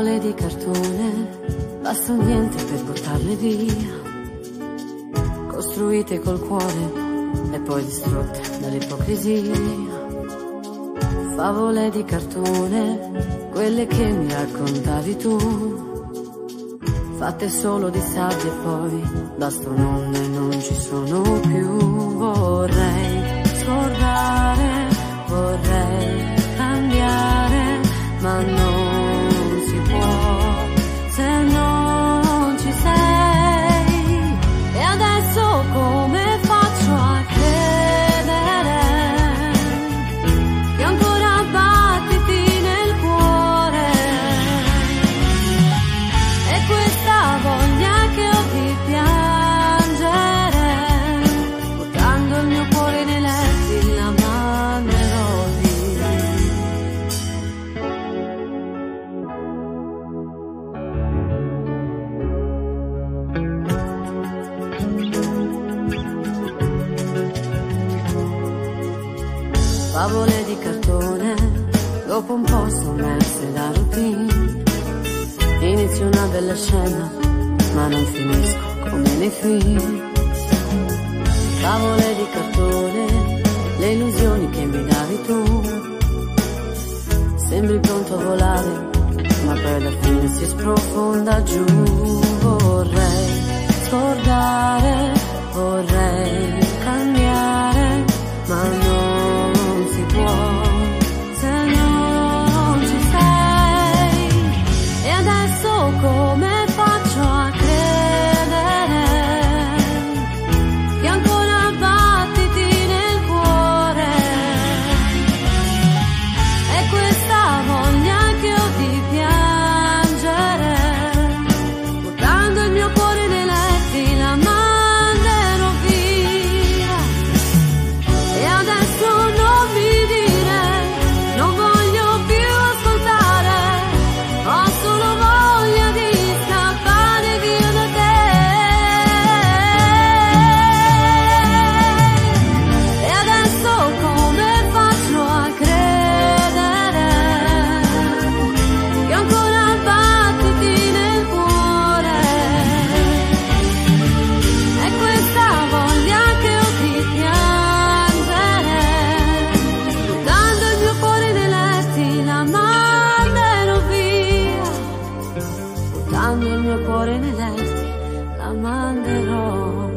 Favole di cartone, basta un niente per buttarle via, costruite col cuore e poi distrutte dall'ipocrisia. Favole di cartone, quelle che mi raccontavi tu, fatte solo di sabbia e poi da stronone non ci sono più. Vorrei scordare, vorrei cambiare, ma non si può se non ci sei. E adesso come faccio a credere che ancora battiti nel cuore? E questa voglia che ho di piangere, buttando il mio cuore nei letti, la manderò via. Favole di cartone, dopo un po' sommerse da routine. Inizio una bella scena, ma non finisco come nei film. Favole di cartone, le illusioni che mi davi tu. Sembri pronto a volare, ma poi alla fine si sprofonda giù. Vorrei scordare, vorrei cambiare, ma non si può se non ci sei. E adesso come faccio a credere che ancora battiti nel cuore? E questa voglia che ho di piangere, buttando il mio cuore nei letti, la manderò via. E adesso non mi dire, non voglio più ascoltare, ho solo voglia di scappare via da te. E adesso come faccio a credere che ancora battiti nel cuore? E questa voglia che ho di piangere, buttando il mio cuore nei letti, la manderò via. Buttando il mio cuore nei letti, la manderò